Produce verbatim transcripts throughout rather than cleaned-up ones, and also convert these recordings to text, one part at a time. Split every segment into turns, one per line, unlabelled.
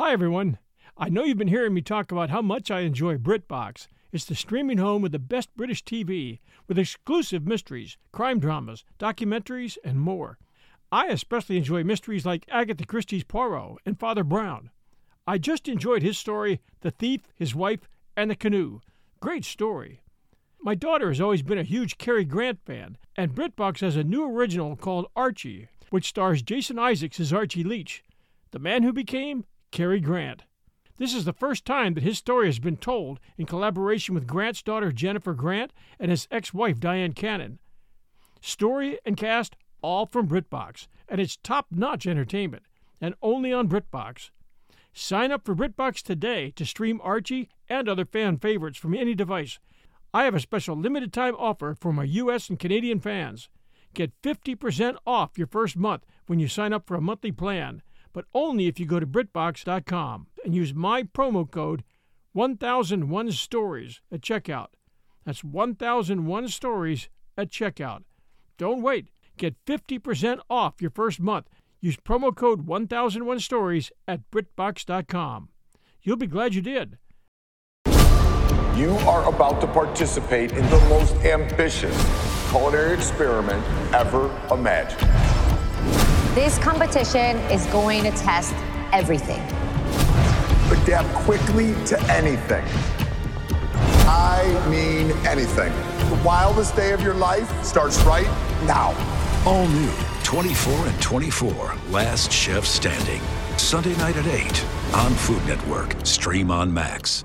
Hi, everyone. I know you've been hearing me talk about how much I enjoy BritBox. It's the streaming home with the best British T V, with exclusive mysteries, crime dramas, documentaries, and more. I especially enjoy mysteries like Agatha Christie's Poirot and Father Brown. I just enjoyed his story, The Thief, His Wife, and the Canoe. Great story. My daughter has always been a huge Cary Grant fan, and BritBox has a new original called Archie, which stars Jason Isaacs as Archie Leach, the man who became Cary Grant. This is the first time that his story has been told in collaboration with Grant's daughter Jennifer Grant and his ex-wife Diane Cannon. Story and cast all from BritBox, and it's top-notch entertainment, and only on BritBox. Sign up for BritBox today to stream Archie and other fan favorites from any device. I have a special limited-time offer for my U S and Canadian fans. Get fifty percent off your first month when you sign up for a monthly plan, but only if you go to BritBox dot com and use my promo code one thousand one stories at checkout. That's one thousand one stories at checkout. Don't wait. Get fifty percent off your first month. Use promo code one thousand one stories at BritBox dot com. You'll be glad you did.
You are about to participate in the most ambitious culinary experiment ever imagined.
This competition is going to test everything.
Adapt quickly to anything. I mean anything. The wildest day of your life starts right now.
All new, twenty-four and twenty-four, Last Chef Standing. Sunday night at eight on Food Network. Stream on Max.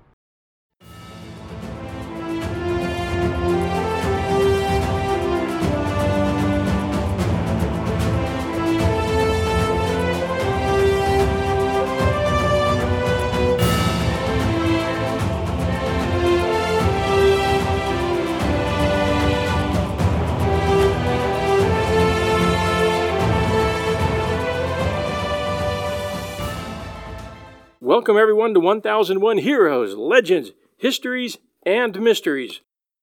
Welcome, everyone, to one thousand one Heroes, Legends, Histories, and Mysteries.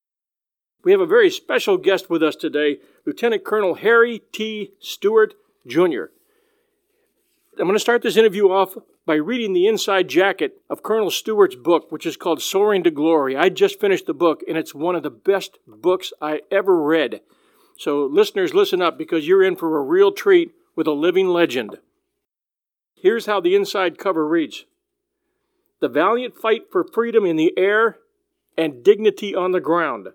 We have a very special guest with us today, Lieutenant Colonel Harry T. Stewart, Junior I'm going to start this interview off by reading the inside jacket of Colonel Stewart's book, which is called Soaring to Glory. I just finished the book, and it's one of the best books I ever read. So, listeners, listen up, because you're in for a real treat with a living legend. Here's how the inside cover reads. The valiant fight for freedom in the air and dignity on the ground.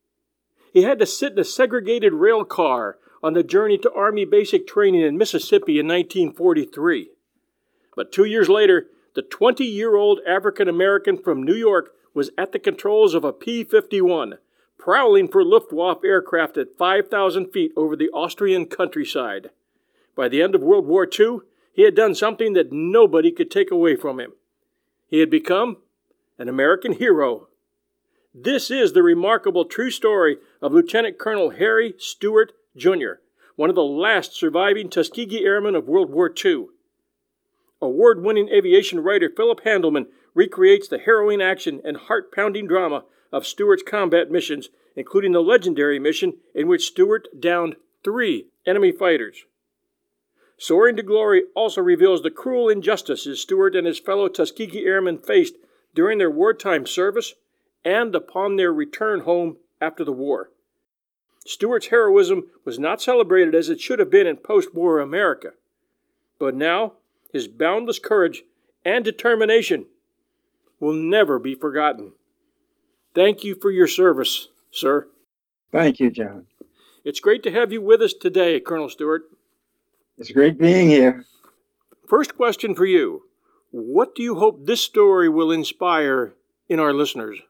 He had to sit in a segregated rail car on the journey to Army basic training in Mississippi in nineteen forty-three. But two years later, the twenty-year-old African-American from New York was at the controls of a P fifty-one, prowling for Luftwaffe aircraft at five thousand feet over the Austrian countryside. By the end of World War Two, he had done something that nobody could take away from him. He had become an American hero. This is the remarkable true story of Lieutenant Colonel Harry Stewart, Junior, one of the last surviving Tuskegee Airmen of World War Two. Award-winning aviation writer Philip Handelman recreates the harrowing action and heart-pounding drama of Stewart's combat missions, including the legendary mission in which Stewart downed three enemy fighters. Soaring to Glory also reveals the cruel injustices Stewart and his fellow Tuskegee Airmen faced during their wartime service and upon their return home after the war. Stewart's heroism was not celebrated as it should have been in post-war America. But now, his boundless courage and determination will never be forgotten. Thank you for your service, sir.
Thank you, John.
It's great to have you with us today, Colonel Stewart.
It's great being here.
First question for you. What do you hope this story will inspire in our listeners?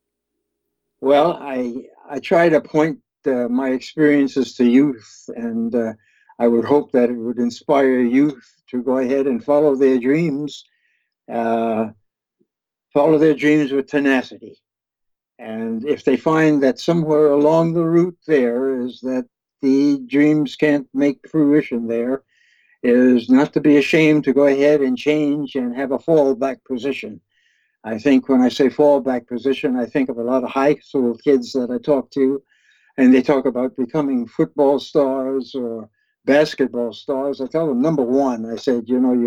Well, I I try to point uh, my experiences to youth, and uh, I would hope that it would inspire youth to go ahead and follow their dreams, uh, follow their dreams with tenacity. And if they find that somewhere along the route there is that the dreams can't make fruition there, is not to be ashamed to go ahead and change and have a fallback position. I think when I say fallback position, I think of a lot of high school kids that I talk to, and they talk about becoming football stars or basketball stars. I tell them, number one, I said, you know, you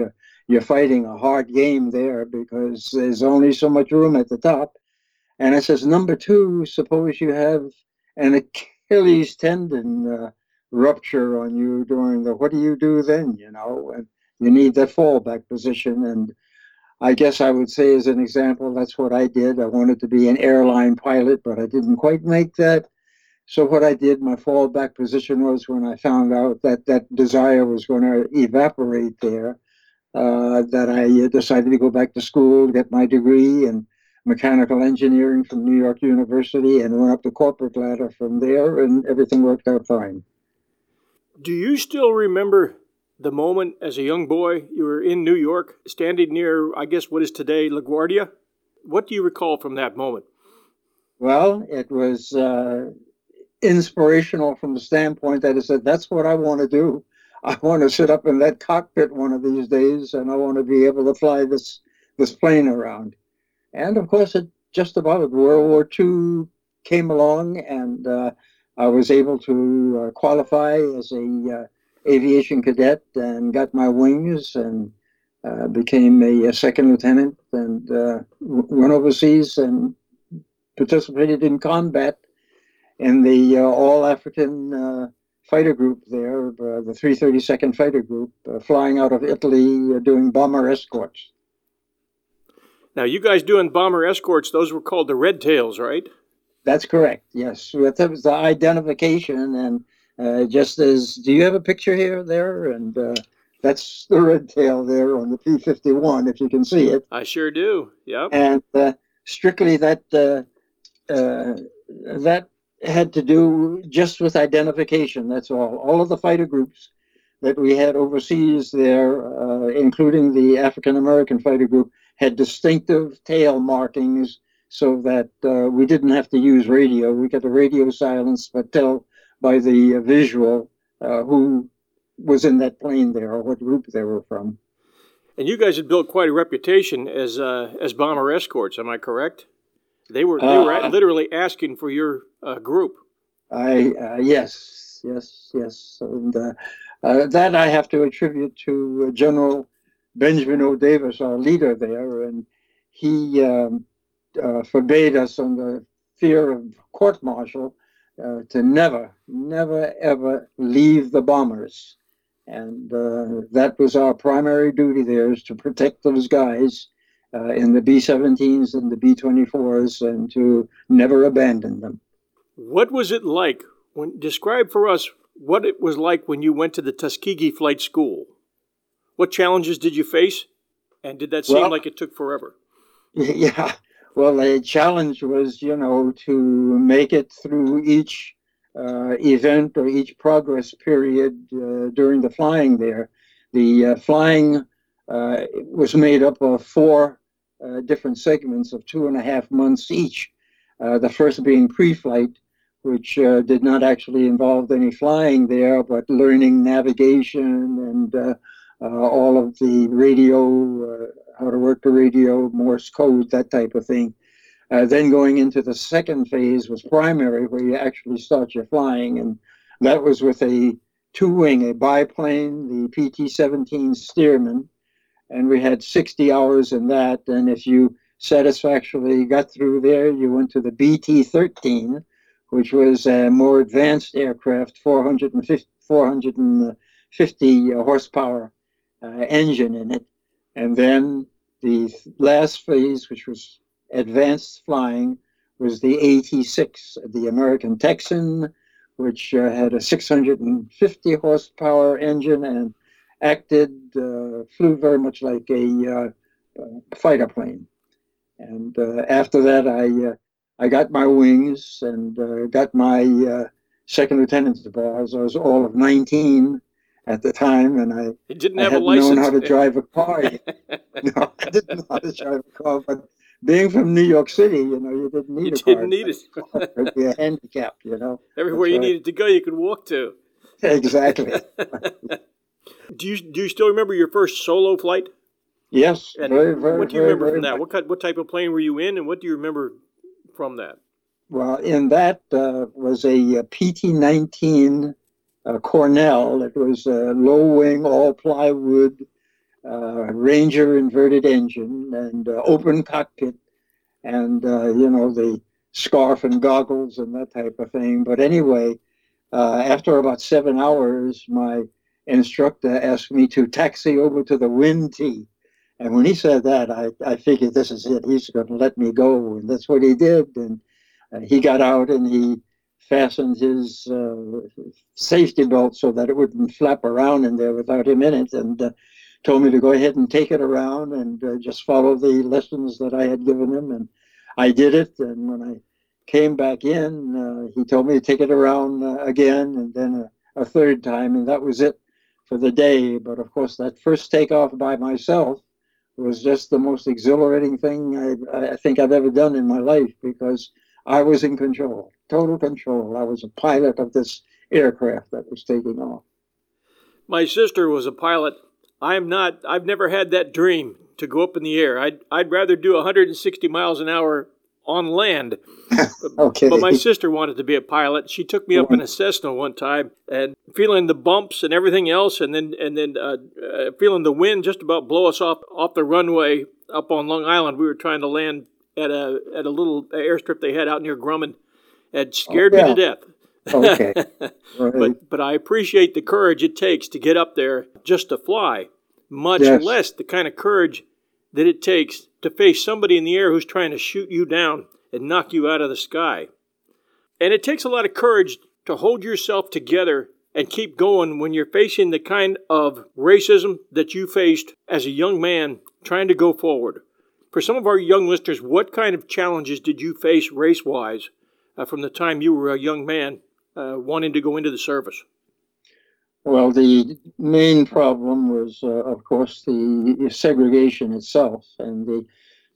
you're fighting a hard game there because there's only so much room at the top. And it says, number two, suppose you have an Achilles tendon uh, rupture on you during the, what do you do then, you know? And you need that fallback position. And I guess I would say as an example, that's what I did. I wanted to be an airline pilot, but I didn't quite make that. So what I did, my fallback position was when I found out that that desire was going to evaporate there, uh, that I decided to go back to school, get my degree in mechanical engineering from New York University, and went up the corporate ladder from there, and everything worked out fine.
Do you still remember the moment as a young boy you were in New York, standing near, I guess, what is today LaGuardia? What do you recall from that moment?
Well, it was uh, inspirational from the standpoint that it said, that's what I want to do. I want to sit up in that cockpit one of these days, and I want to be able to fly this this plane around. And of course, it just about World War Two came along, and uh, I was able to uh, qualify as a uh, aviation cadet and got my wings and uh, became a, a second lieutenant and uh, went overseas and participated in combat in the uh, all-African uh, fighter group there, uh, the three thirty-second Fighter Group, uh, flying out of Italy, uh, doing bomber escorts.
Now, you guys doing bomber escorts, those were called the Red Tails, right?
That's correct, yes. That was the identification, and uh, just as, do you have a picture here, there? And uh, that's the Red Tail there on the P fifty-one, if you can see it.
I sure do, yep.
And uh, strictly that, uh, uh, that had to do just with identification, that's all. All of the fighter groups that we had overseas there, uh, including the African-American fighter group, had distinctive tail markings so that uh, we didn't have to use radio. We got the radio silence, but tell by the uh, visual uh, who was in that plane there or what group they were from.
And you guys had built quite a reputation as uh, as bomber escorts, am I correct? They were they were uh, literally asking for your uh, group.
I uh, yes, yes, yes. And uh, uh, that I have to attribute to uh, General Benjamin O. Davis, our leader there, and he um, uh, forbade us on the fear of court-martial uh, to never, never, ever leave the bombers. And uh, that was our primary duty there, is to protect those guys uh, in the B seventeens and the B twenty-fours and to never abandon them.
What was it like? When describe for us what it was like when you went to the Tuskegee Flight School. What challenges did you face, and did that seem well, like it took forever?
Yeah, well, the challenge was, you know, to make it through each uh, event or each progress period uh, during the flying there. The uh, flying uh, was made up of four uh, different segments of two and a half months each. Uh, the first being pre-flight, which uh, did not actually involve any flying there, but learning navigation and uh, Uh, all of the radio, uh, how to work the radio, Morse code, that type of thing. Uh, then going into the second phase was primary, where you actually start your flying, and that was with a two-wing, a biplane, the P T seventeen Stearman, and we had sixty hours in that, and if you satisfactorily got through there, you went to the B T thirteen, which was a more advanced aircraft, four hundred fifty horsepower Uh, engine in it. And then the last phase, which was advanced flying, was the A T six, the American Texan, which uh, had a six hundred fifty horsepower engine and acted, uh, flew very much like a uh, uh, fighter plane. And uh, after that, I uh, I got my wings and uh, got my uh, second lieutenant's bars. I was all of nineteen at the time, and I,
you didn't
I
have
hadn't
a license.
known how to drive a car. No, I didn't know how to drive a car, but being from New York City, you know, you didn't need
you
a car.
You didn't need it.
It would be a handicap, you know.
Everywhere That's you right. needed to go, you could walk to.
Exactly.
do you do you still remember your first solo flight?
Yes,
and
very, very,
What do you
very,
remember
very
from that?
much.
What kind, what type of plane were you in, and what do you remember from that?
Well, in that uh, was a, a P T nineteen uh, Cornell. It was a low wing, all plywood, uh, Ranger inverted engine and uh, open cockpit and, uh, you know, the scarf and goggles and that type of thing. But anyway, uh, after about seven hours, my instructor asked me to taxi over to the wind tee. And when he said that, I, I figured this is it. He's going to let me go. And that's what he did. And uh, he got out and he fastened his uh, safety belt so that it wouldn't flap around in there without him in it, and uh, told me to go ahead and take it around and uh, just follow the lessons that I had given him. And I did it. And when I came back in, uh, he told me to take it around uh, again and then a, a third time. And that was it for the day. But of course, that first takeoff by myself was just the most exhilarating thing I, I think I've ever done in my life, because I was in control, total control. I was a pilot of this aircraft that was taking off.
My sister was a pilot. I'm not, I've never had that dream to go up in the air. I'd, I'd rather do one hundred sixty miles an hour on land.
Okay.
But my sister wanted to be a pilot. She took me up in a Cessna one time, and feeling the bumps and everything else, and then and then uh, uh, feeling the wind just about blow us off off the runway up on Long Island. We were trying to land at a at a little airstrip they had out near Grumman. It scared oh, yeah. me to death.
Okay. Right.
But but I appreciate the courage it takes to get up there just to fly, much
yes.
less the kind of courage that it takes to face somebody in the air who's trying to shoot you down and knock you out of the sky. And it takes a lot of courage to hold yourself together and keep going when you're facing the kind of racism that you faced as a young man trying to go forward. For some of our young listeners, what kind of challenges did you face race-wise uh, from the time you were a young man uh, wanting to go into the service?
Well, the main problem was, uh, of course, the segregation itself. And the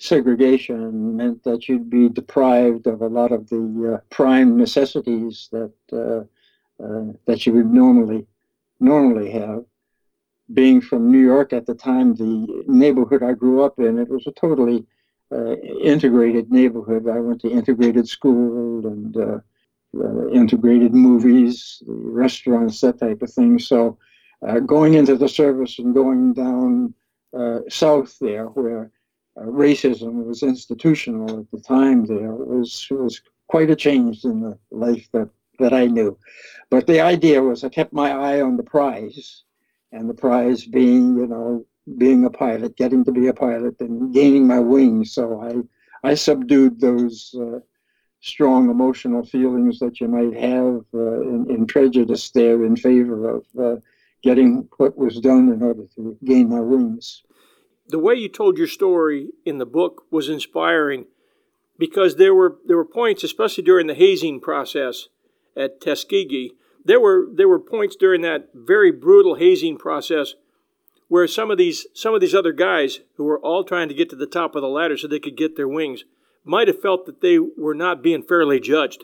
segregation meant that you'd be deprived of a lot of the uh, prime necessities that uh, uh, that you would normally normally have. Being from New York at the time, the neighborhood I grew up in, it was a totally uh, integrated neighborhood. I went to integrated school and uh, uh, integrated movies, restaurants, that type of thing. So uh, going into the service and going down uh, south there, where uh, racism was institutional at the time, there was was quite a change in the life that, that I knew. But the idea was I kept my eye on the prize. And the prize being, you know, being a pilot, getting to be a pilot and gaining my wings. So I, I subdued those uh, strong emotional feelings that you might have uh, in, in prejudice there in favor of uh, getting what was done in order to gain my wings.
The way you told your story in the book was inspiring, because there were there were points, especially during the hazing process at Tuskegee, There were there were points during that very brutal hazing process where some of these some of these other guys who were all trying to get to the top of the ladder so they could get their wings might have felt that they were not being fairly judged.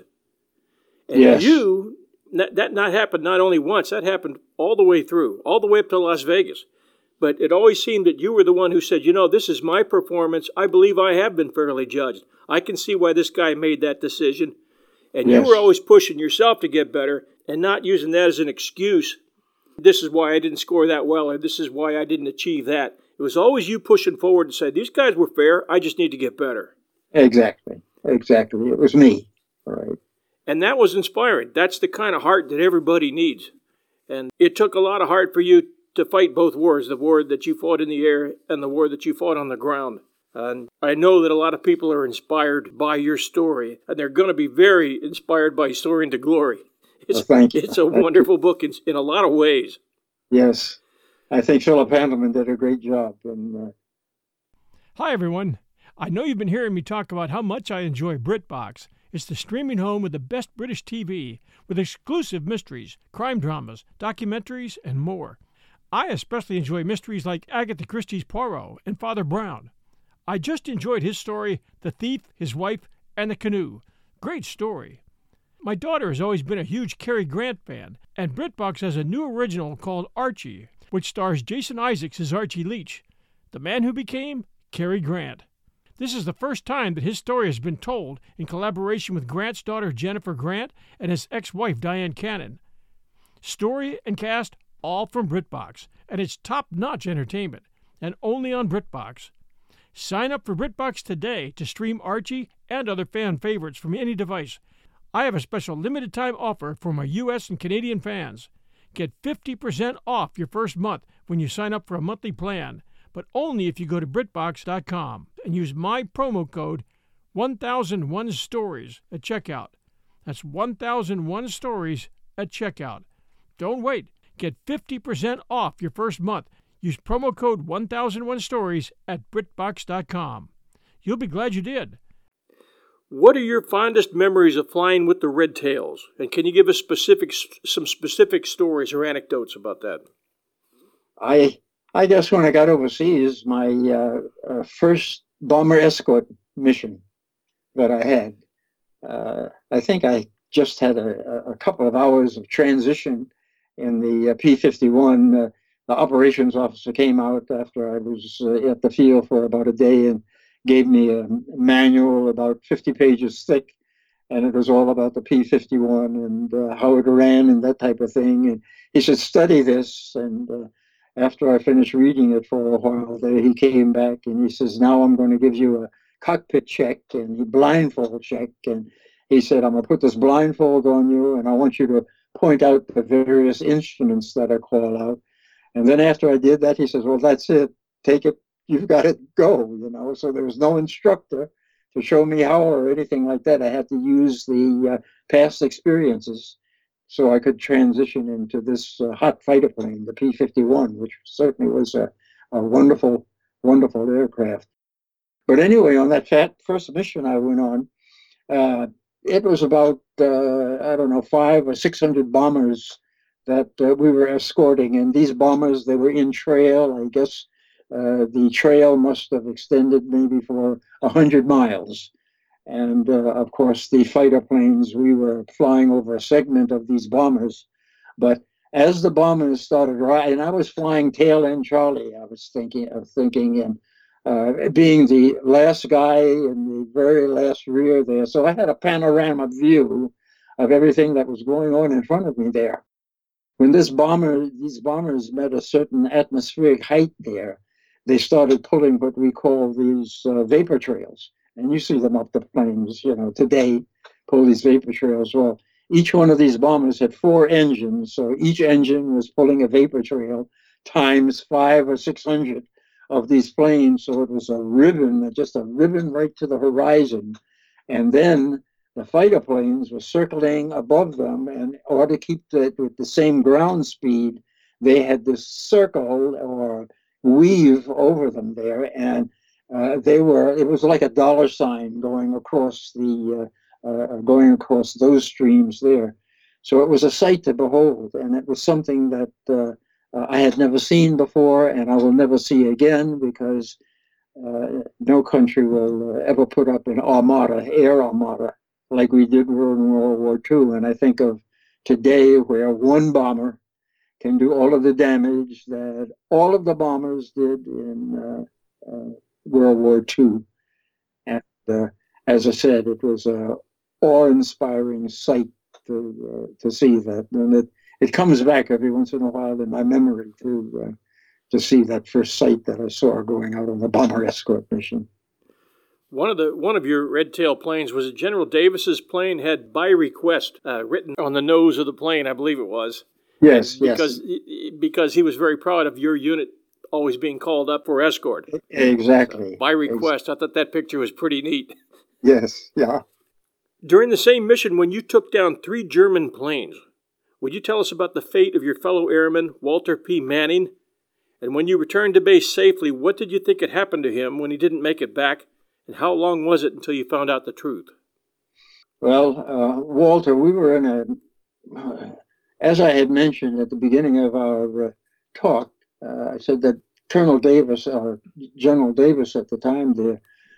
And
yes.
you, that, that not happened not only once, that happened all the way through, all the way up to Las Vegas. But it always seemed that you were the one who said, you know, this is my performance. I believe I have been fairly judged. I can see why this guy made that decision. And yes. you were always pushing yourself to get better, and not using that as an excuse. This is why I didn't score that well, or this is why I didn't achieve that. It was always you pushing forward and saying, these guys were fair, I just need to get better.
Exactly. Exactly. It was me. All right.
And that was inspiring. That's the kind of heart that everybody needs. And it took a lot of heart for you to fight both wars, the war that you fought in the air and the war that you fought on the ground. And I know that a lot of people are inspired by your story, and they're going to be very inspired by Soaring to Glory. It's,
well, thank you.
It's a wonderful book in, in a lot of ways.
Yes. I think Philip Handelman did a great job. And, uh...
Hi, everyone. I know you've been hearing me talk about how much I enjoy BritBox. It's the streaming home with the best British T V, with exclusive mysteries, crime dramas, documentaries, and more. I especially enjoy mysteries like Agatha Christie's Poirot and Father Brown. I just enjoyed his story, The Thief, His Wife, and the Canoe. Great story. My daughter has always been a huge Cary Grant fan, and BritBox has a new original called Archie, which stars Jason Isaacs as Archie Leach, the man who became Cary Grant. This is the first time that his story has been told in collaboration with Grant's daughter Jennifer Grant and his ex-wife Diane Cannon. Story and cast all from BritBox, and it's top-notch entertainment. and only on BritBox. Sign up for BritBox today to stream Archie and other fan favorites from any device. I have a special limited-time offer for my U S and Canadian fans. Get fifty percent off your first month when you sign up for a monthly plan, but only if you go to BritBox dot com and use my promo code one thousand one stories at checkout. That's one thousand one stories at checkout. Don't wait. Get fifty percent off your first month. Use promo code one thousand one stories at BritBox dot com. You'll be glad you did.
What are your fondest memories of flying with the Red Tails? And can you give us specific, some specific stories or anecdotes about that?
I I guess when I got overseas, my uh, uh, first bomber escort mission that I had, uh, I think I just had a, a couple of hours of transition in the uh, P fifty-one. Uh, the operations officer came out after I was uh, at the field for about a day and gave me a manual about fifty pages thick, and it was all about the P fifty-one and uh, how it ran and that type of thing. And he said, study this. And uh, after I finished reading it for a while, there he came back and he says, now I'm going to give you a cockpit check and a blindfold check. And he said, I'm going to put this blindfold on you, and I want you to point out the various instruments that I call out. And then after I did that, he says, well, that's it. Take it. You've got to go, you know. So there was no instructor to show me how or anything like that. I had to use the uh, past experiences so I could transition into this uh, hot fighter plane, the P fifty-one, which certainly was a, a wonderful, wonderful aircraft. But anyway, on that fat first mission I went on, uh, it was about, uh, I don't know, five or six hundred bombers that uh, we were escorting. And these bombers, they were in trail, I guess. Uh, the trail must have extended maybe for a hundred miles. And uh, of course, the fighter planes, we were flying over a segment of these bombers. But as the bombers started riding, I was flying tail end Charlie, I was thinking of thinking, and uh, being the last guy in the very last rear there. So I had a panorama view of everything that was going on in front of me there. When this bomber, these bombers met a certain atmospheric height there, they started pulling what we call these uh, vapor trails. And you see them up the plains, you know, today, pull these vapor trails. Well, each one of these bombers had four engines. So each engine was pulling a vapor trail times five or six hundred of these planes. So it was a ribbon, just a ribbon right to the horizon. And then the fighter planes were circling above them. And in order to keep that with the same ground speed, they had this circle or weave over them there, and uh, they were, it was like a dollar sign going across the, uh, uh, going across those streams there. So it was a sight to behold, and it was something that uh, uh, I had never seen before, and I will never see again, because uh, no country will uh, ever put up an armada, air armada, like we did in World War Two. And I think of today where one bomber can do all of the damage that all of the bombers did in uh, uh, World War Two. And uh, as I said, it was a awe-inspiring sight to uh, to see that. And it, it comes back every once in a while in my memory to, uh, to see that first sight that I saw going out on the bomber escort mission.
One of the one of your Red Tail planes was it General Davis's plane had by request uh, written on the nose of the plane, I believe it was.
Yes,
because,
yes.
Because he was very proud of your unit always being called up for escort.
Exactly.
So, by request. I thought that picture was pretty neat.
Yes, yeah.
During the same mission, when you took down three German planes, would you tell us about the fate of your fellow airman, Walter P. Manning? And when you returned to base safely, what did you think had happened to him when he didn't make it back? And how long was it until you found out the truth?
Well, uh, Walter, we were in a... Uh, As I had mentioned at the beginning of our uh, talk, uh, I said that Colonel Davis, or General Davis at the time there,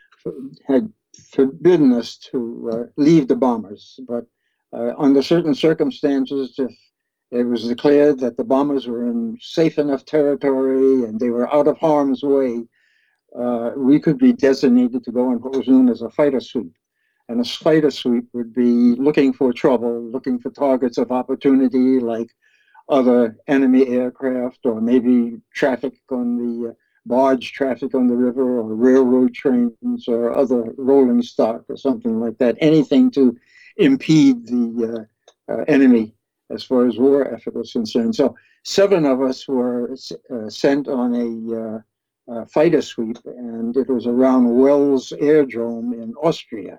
had forbidden us to uh, leave the bombers. But uh, under certain circumstances, if it was declared that the bombers were in safe enough territory and they were out of harm's way, uh, we could be designated to go on what was known as a fighter sweep. And a fighter sweep would be looking for trouble, looking for targets of opportunity like other enemy aircraft or maybe traffic on the barge traffic on the river or railroad trains or other rolling stock or something like that, anything to impede the uh, uh, enemy as far as war effort was concerned. So seven of us were uh, sent on a uh, uh, fighter sweep, and it was around Wells Airdrome in Austria.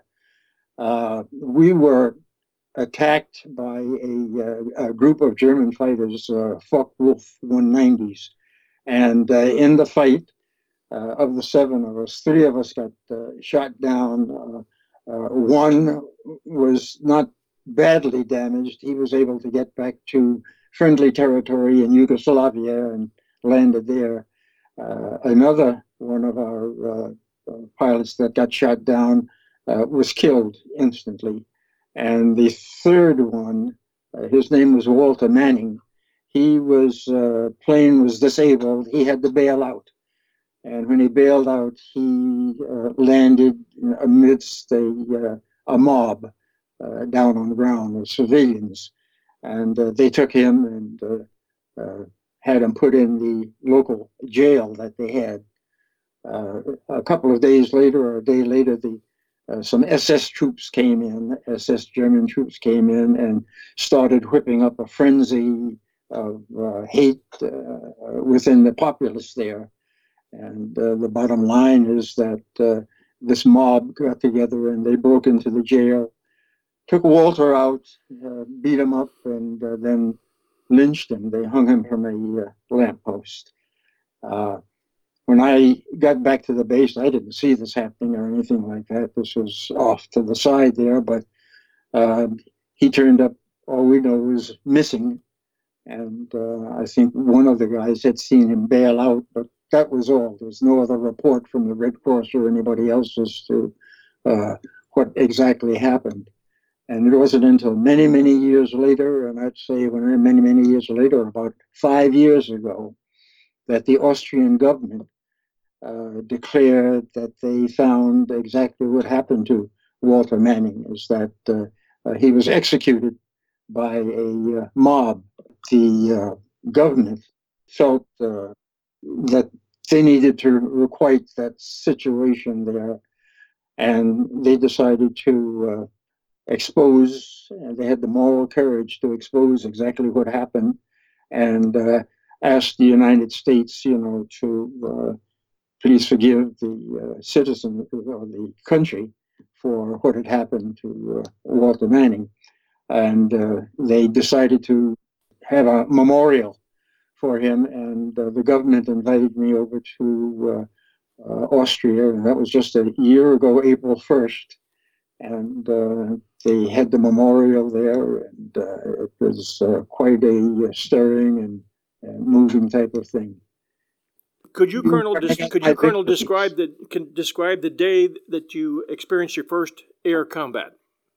Uh, we were attacked by a, uh, a group of German fighters, uh, Focke-Wulf one nineties. And uh, in the fight, uh, of the seven of us, three of us got uh, shot down. Uh, uh, one was not badly damaged. He was able to get back to friendly territory in Yugoslavia and landed there. Uh, another one of our uh, uh, pilots that got shot down uh, was killed instantly. And the third one, uh, his name was Walter Manning. He was, uh, plane was disabled. He had to bail out. And when he bailed out, he uh, landed amidst a, uh, a mob uh, down on the ground of civilians. And uh, they took him and uh, uh, had him put in the local jail that they had. Uh, a couple of days later, or a day later, the uh, some S S troops came in, S S German troops came in and started whipping up a frenzy of uh, hate uh, within the populace there. And uh, the bottom line is that uh, this mob got together and they broke into the jail, took Walter out, uh, beat him up, and uh, then lynched him. They hung him from a uh, lamppost. Uh, when I got back to the base, I didn't see this happening or anything like that. This was off to the side there, but uh, he turned up, all we know, was missing. And uh, I think one of the guys had seen him bail out, but that was all. There was no other report from the Red Cross or anybody else as to uh, what exactly happened. And it wasn't until many, many years later, and I'd say when many, many years later, about five years ago, that the Austrian government uh, declared that they found exactly what happened to Walter Manning, is that uh, uh, he was executed by a uh, mob. The uh, government felt uh, that they needed to requite that situation there, and they decided to uh, expose, and they had the moral courage to expose exactly what happened, and uh, asked the United States, you know, to uh, please forgive the uh, citizen or the country for what had happened to uh, Walter Manning. And uh, they decided to have a memorial for him, and uh, the government invited me over to uh, uh, Austria, and that was just a year ago, April first. And uh, they had the memorial there, and uh, it was uh, quite a stirring and, and moving type of thing.
Could you, Colonel, des- could you, Colonel, describe the can describe the day that you experienced your first air combat?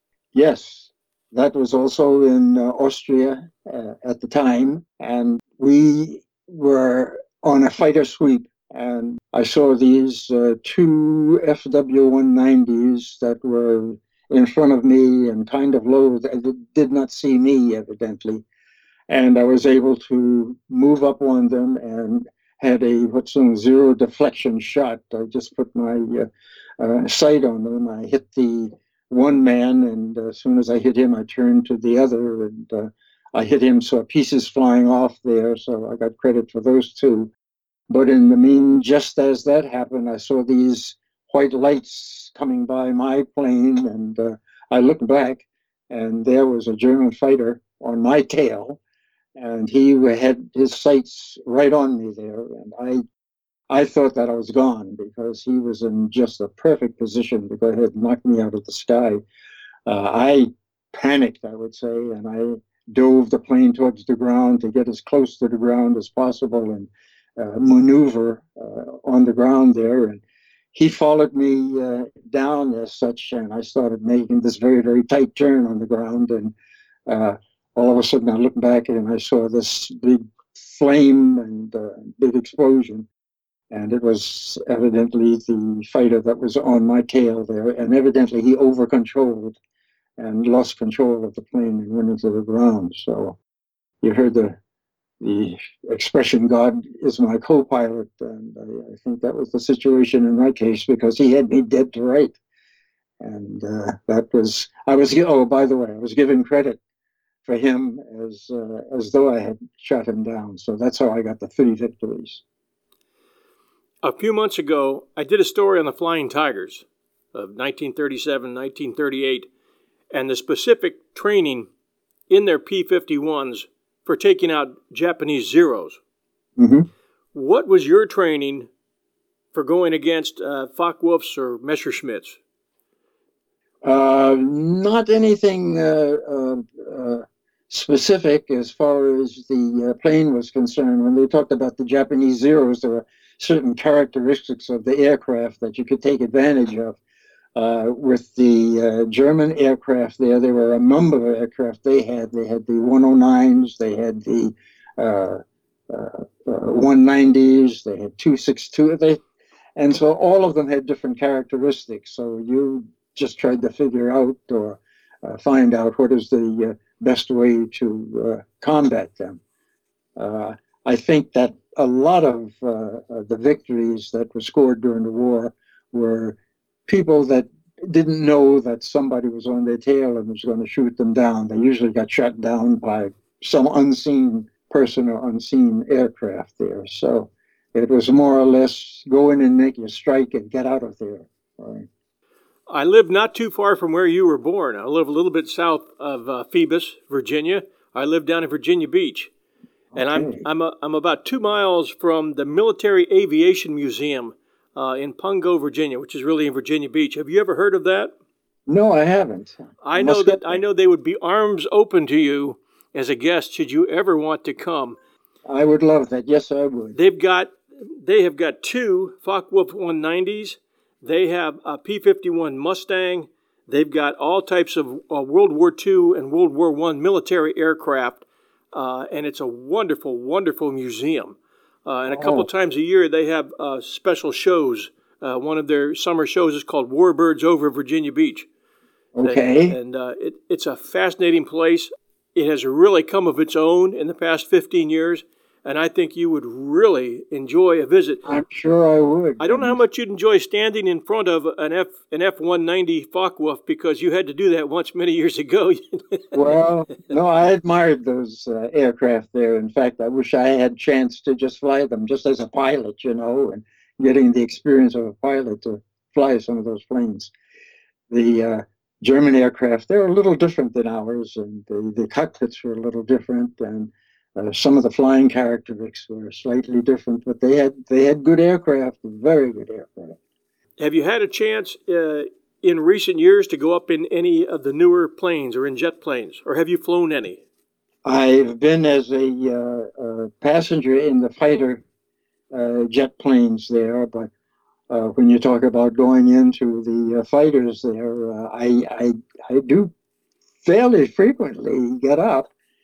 Yes, that was also in uh, Austria uh, at the time, and we were on a fighter sweep. And I saw these uh, two F W one nineties that were in front of me and kind of low. They did not see me, evidently. And I was able to move up on them and had a what's known zero deflection shot. I just put my uh, uh, sight on them. I hit the one man, and as soon as I hit him, I turned to the other, and uh, I hit him, saw pieces flying off there. So I got credit for those two. But in the mean, just as that happened, I saw these white lights coming by my plane, and uh, I looked back, and there was a German fighter on my tail, and he had his sights right on me there, and I I thought that I was gone because he was in just a perfect position to go ahead and knock me out of the sky. Uh, I panicked, I would say, and I dove the plane towards the ground to get as close to the ground as possible and uh, maneuver uh, on the ground there. And he followed me uh, down as such, and I started making this very, very tight turn on the ground. And uh, all of a sudden I looked back and I saw this big flame and uh, big explosion. And it was evidently the fighter that was on my tail there. And evidently he over-controlled and lost control of the plane and went into the ground. So you heard the the expression "God is my co-pilot," and I, I think that was the situation in my case because he had me dead to right, and uh, that was I was. Oh, by the way, I was given credit for him as uh, as though I had shot him down. So that's how I got the three victories.
A few months ago, I did a story on the Flying Tigers of nineteen thirty-seven, nineteen thirty-eight, and the specific training in their P fifty-ones for taking out Japanese Zeros.
Mm-hmm.
What was your training for going against uh, Focke-Wulfs or Messerschmitts?
Uh, not anything uh, uh, uh, specific as far as the uh, plane was concerned. When they talked about the Japanese Zeros, there were certain characteristics of the aircraft that you could take advantage of. Uh, with the uh, German aircraft there, there were a number of aircraft they had. They had the one oh nines, they had the uh, uh, uh, one nineties, they had two sixty-two, they, and so all of them had different characteristics. So you just tried to figure out or uh, find out what is the uh, best way to uh, combat them. Uh, I think that a lot of uh, uh, the victories that were scored during the war were people that didn't know that somebody was on their tail and was going to shoot them down. They usually got shot down by some unseen person or unseen aircraft there. So it was more or less go in and make your strike and get out of there. Right.
I live not too far from where you were born. I live a little bit south of uh, Phoebus, Virginia. I live down in Virginia Beach. And
Okay.
I'm I'm a, I'm about two miles from the Military Aviation Museum uh, in Pungo, Virginia, which is really in Virginia Beach. Have you ever heard of that?
No, I haven't.
I know
Must
that
get-
I know they would be arms open to you as a guest should you ever want to come.
I would love that. Yes, I would.
They've got they have got two Focke-Wulf one nineties. They have a P fifty-one Mustang. They've got all types of uh, World War Two and World War One military aircraft. Uh, and it's a wonderful, wonderful museum. Uh, and a couple
Oh.
times a year, they have uh, special shows. Uh, one of their summer shows is called Warbirds over Virginia Beach.
Okay.
And uh, it, it's a fascinating place. It has really come of its own in the past fifteen years, and I think you would really enjoy a visit.
I'm sure I would.
I don't know how much you'd enjoy standing in front of an F an F one ninety Focke-Wulf because you had to do that once many years ago.
Well, no, I admired those uh, aircraft there. In fact, I wish I had chance to just fly them just as a pilot, you know, and getting the experience of a pilot to fly some of those planes. The uh, German aircraft, they're a little different than ours, and the, the cockpits were a little different, and uh, some of the flying characteristics were slightly different, but they had they had good aircraft, very good aircraft.
Have you had a chance uh, in recent years to go up in any of the newer planes or in jet planes, or have you flown any?
I've been as a, uh, uh passenger in the fighter uh, jet planes there, but uh, when you talk about going into the uh, fighters there, uh, I, I I do fairly frequently get up.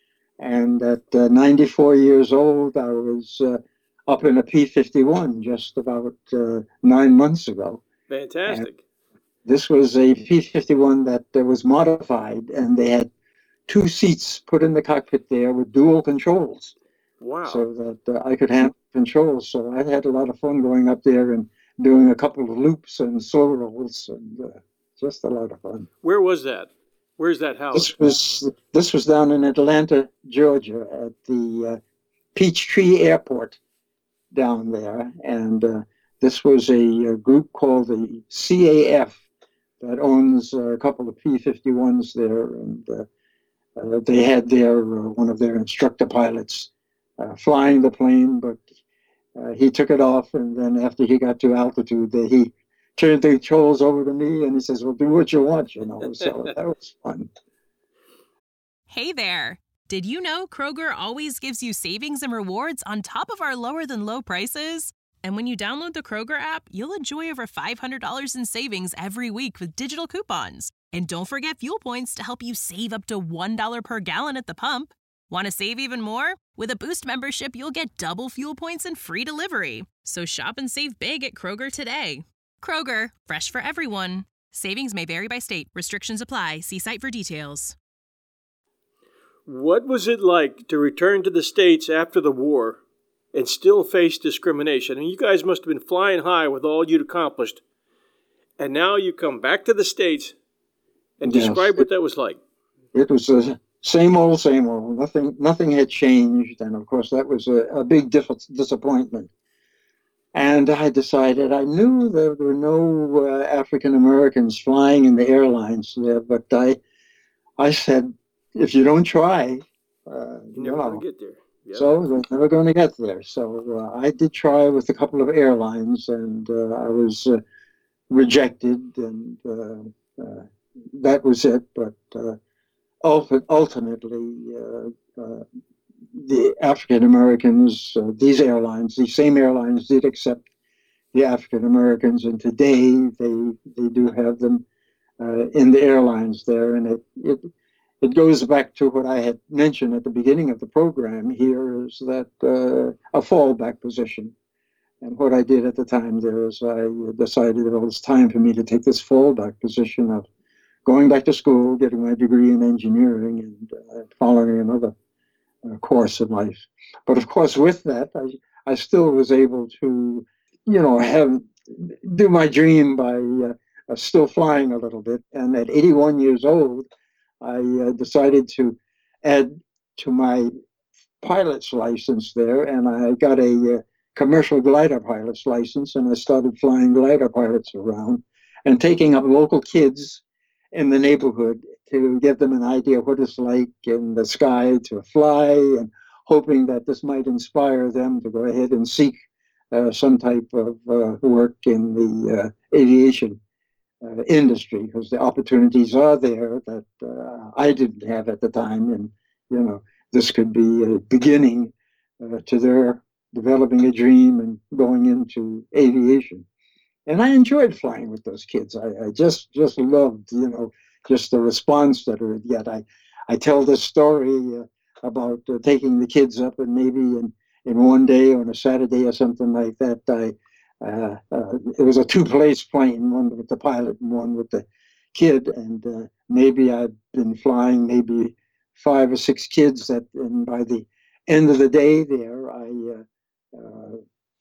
And at uh, ninety-four years old, I was uh, up in a P fifty-one just about uh, nine months ago.
Fantastic.
This was a P fifty-one that uh, was modified, and they had two seats put in the cockpit there with dual controls,
Wow.
so that uh, I could handle controls. So I had a lot of fun going up there and doing a couple of loops and slow rolls, and uh, just a lot of fun.
Where was that? Where's that house?
This was this was down in Atlanta, Georgia, at the uh, Peachtree Airport down there, and uh, this was a, a group called the C A F that owns uh, a couple of P fifty-ones there, and uh, uh, they had their uh, one of their instructor pilots uh, flying the plane, but uh, he took it off, and then after he got to altitude, they, he turned the controls over to me, and he says, "Well, do what you want," you know. So that was fun.
Hey there! Did you know Kroger always gives you savings and rewards on top of our lower-than-low prices? And when you download the Kroger app, you'll enjoy over five hundred dollars in savings every week with digital coupons. And don't forget fuel points to help you save up to one dollar per gallon at the pump. Want to save even more? With a Boost membership, you'll get double fuel points and free delivery. So shop and save big at Kroger today. Kroger, fresh for everyone. Savings may vary by state. Restrictions apply. See site for details.
What was it like to return to the States after the war and still face discrimination? And you guys must have been flying high with all you'd accomplished. And now you come back to the States and
Yes.
describe what that was like.
It was the same old, same old. Nothing, nothing had changed, and of course that was a, a big diff- disappointment. And I decided I knew there were no uh, African Americans flying in the airlines there, but I, I said, if you don't try, uh,
You're
you
never
know,
going to get there. Yep.
so they're never going to get there. So uh, I did try with a couple of airlines, and uh, I was uh, rejected, and uh, uh, that was it. But uh, ulti- ultimately, uh, uh, the African Americans, uh, these airlines, these same airlines did accept the African Americans, and today they they do have them uh, in the airlines there, and it, it it goes back to what I had mentioned at the beginning of the program. Here is that uh, a fallback position, and what I did at the time there is I decided that it was time for me to take this fallback position of going back to school, getting my degree in engineering, and uh, following another uh, course in life. But of course, with that, I, I still was able to, you know, have do my dream by uh, uh, still flying a little bit. And at eighty-one years old, I uh, decided to add to my pilot's license there, and I got a uh, commercial glider pilot's license, and I started flying glider pilots around and taking up local kids in the neighborhood to give them an idea of what it's like in the sky to fly, and hoping that this might inspire them to go ahead and seek uh, some type of uh, work in the uh, aviation uh, industry, because the opportunities are there that uh, I didn't have at the time. And, you know, this could be a beginning uh, to their developing a dream and going into aviation. And I enjoyed flying with those kids. I, I just just loved, you know, just the response that I would get. I, I tell this story uh, about uh, taking the kids up, and maybe in, in one day on a Saturday or something like that, I uh, uh, it was a two-place plane, one with the pilot and one with the kid, and uh, maybe I'd been flying maybe five or six kids. That, and by the end of the day, there I. Uh, uh,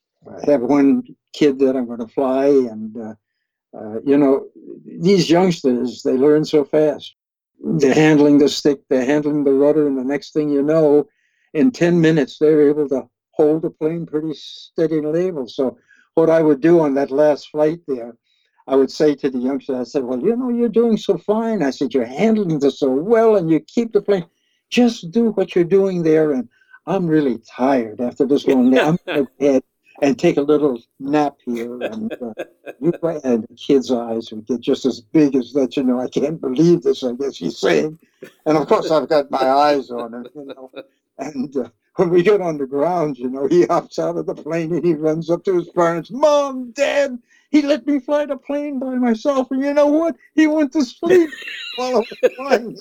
I have one kid that I'm going to fly, and uh, uh, you know, these youngsters, they learn so fast. They're handling the stick, they're handling the rudder, and the next thing you know, in ten minutes, they're able to hold the plane pretty steady and level. So what I would do on that last flight there, I would say to the youngsters, I said, well, you know, you're doing so fine. I said, you're handling this so well, and you keep the plane. Just do what you're doing there, and I'm really tired after this long day. I'm going to head and take a little nap here. And uh, you, and the kid's eyes would get just as big as that, you know, I can't believe this, I guess he's saying. And of course, I've got my eyes on him, you know. And uh, when we get on the ground, you know, he hops out of the plane and he runs up to his parents. Mom, Dad, he let me fly the plane by myself. And you know what? He went to sleep while I was flying.